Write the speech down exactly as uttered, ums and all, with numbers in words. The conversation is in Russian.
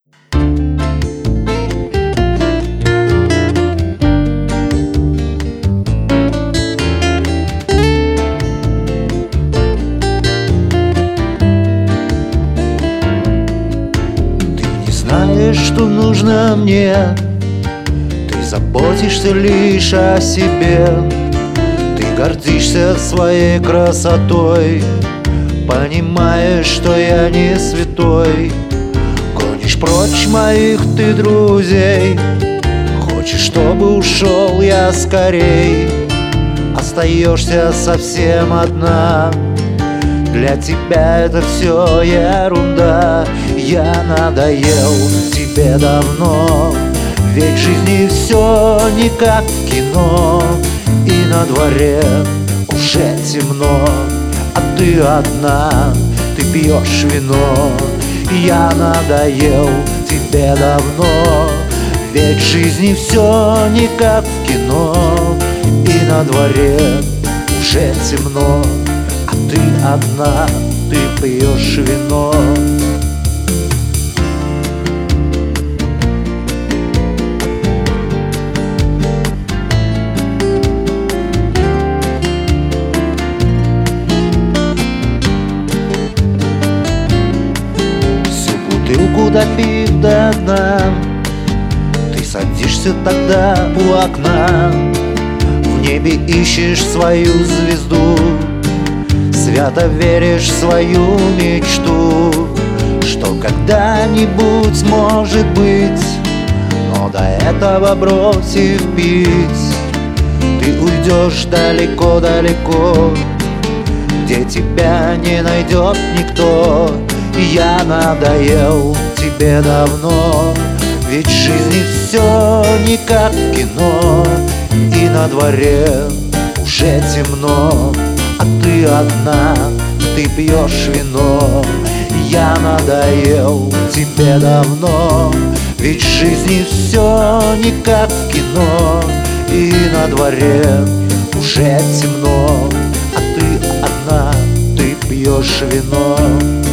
Знаешь, что нужно мне? Ты заботишься лишь о себе. Ты гордишься своей красотой, понимаешь, что я не святой. Гонишь прочь моих ты друзей, хочешь, чтобы ушел я скорей. Остаешься совсем одна, для тебя это все ерунда. Я надоел тебе давно, ведь в жизни все не как в кино. И на дворе уже темно, а ты одна, ты пьешь вино. Я надоел тебе давно, ведь в жизни все не как в кино. И на дворе уже темно, а ты одна, ты пьешь вино. Всю бутылку допив до дна, ты садишься тогда у окна. В небе ищешь свою звезду, свято веришь в свою мечту, что когда-нибудь может быть. Но до этого бросив пить, ты уйдешь далеко-далеко, где тебя не найдет никто. Я надоел тебе давно, ведь в жизни все не как в кино. И на дворе уже темно, а ты одна, ты пьешь вино. Я надоел тебе давно, ведь в жизни все не как в кино. И на дворе уже темно, а ты одна, ты пьешь вино.